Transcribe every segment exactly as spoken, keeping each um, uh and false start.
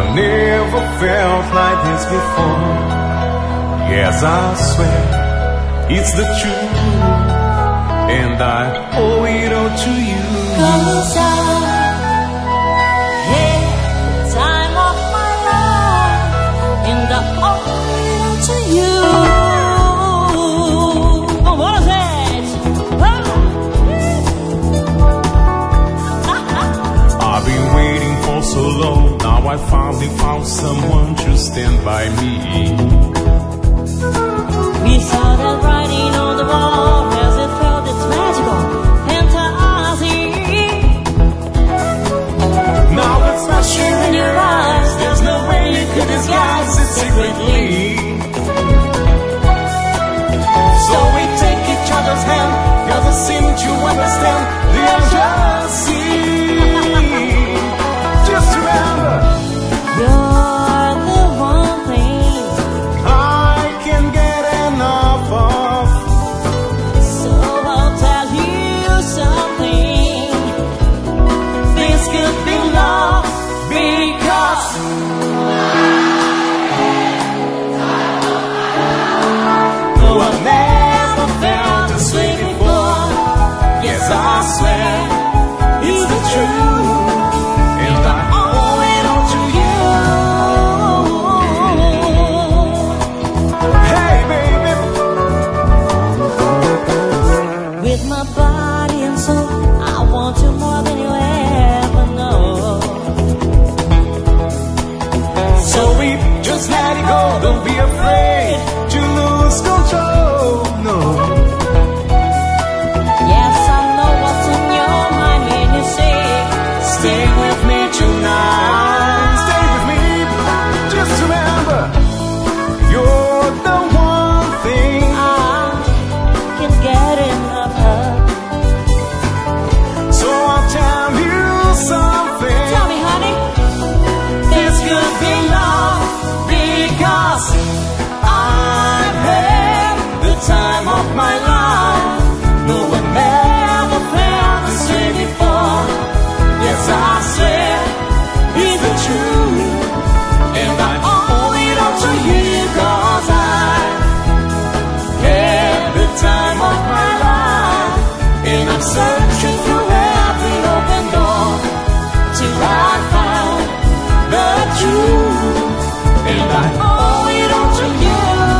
I never felt like this before. Yes, I swear it's the truth, and I owe it all to you. 'Cause I had the time of my life, and I owe it all to you. Vamos, gente! I've been waiting for so long. Now I finally found someone to stand by me. We saw that writing on the wall as it felt its magical fantasy. Now it's flashing in your eyes. There's no way you could disguise it secretly. So we take each other's hand, 'cause it seems to understand the urgency. Just remember, you're the one thing I can get enough of. So I'll tell you something. This could be love, because no one ever felt this way before. Yes, I swear it's the truth, and I owe it all to you. Hey, baby, with my body and soul, I want you more than you ever know. So we just let it go. Don't be afraid to lose control. No. Yes, I know what's in your mind when you say, stay with me tonight. Stay with me. Just remember, you're the one thing I can get enough of. So I'll tell you something. Tell me, honey. This could be love, because I've had the time of my life. No one ever felt this way before. Yes, I swear it's the truth, and I owe it all to you, 'cause I had the time of my life, and I'm searching through every open door till I found the truth, and I owe it all to you.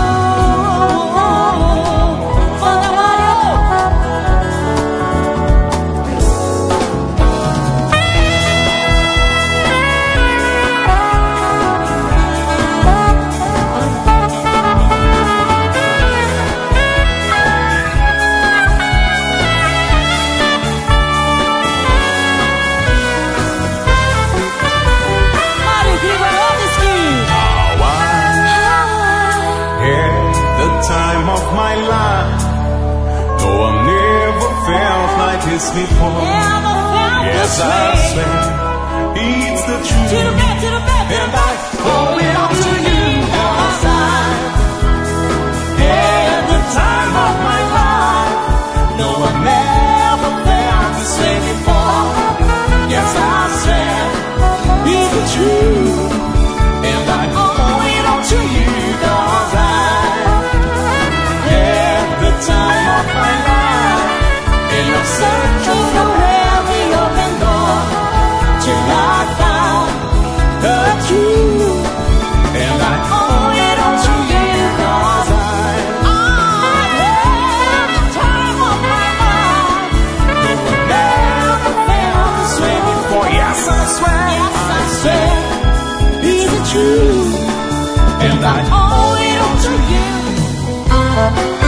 Time of my life. No, I never felt like this before. Yes, I swear it's the truth, to the bed, to the bed. And I owe it all to you, 'cause I had the time of my life. No, I never felt this way before. Yes, I swear it's the truth, and I owe it all to you, 'cause I time of my life, and I'm searching for every open door till I found the truth, and I owe it all to you, 'cause I, I had the time of my life. No one ever felt this way before. Yes, I swear, yes, I swear it's the truth, and I owe it all to you.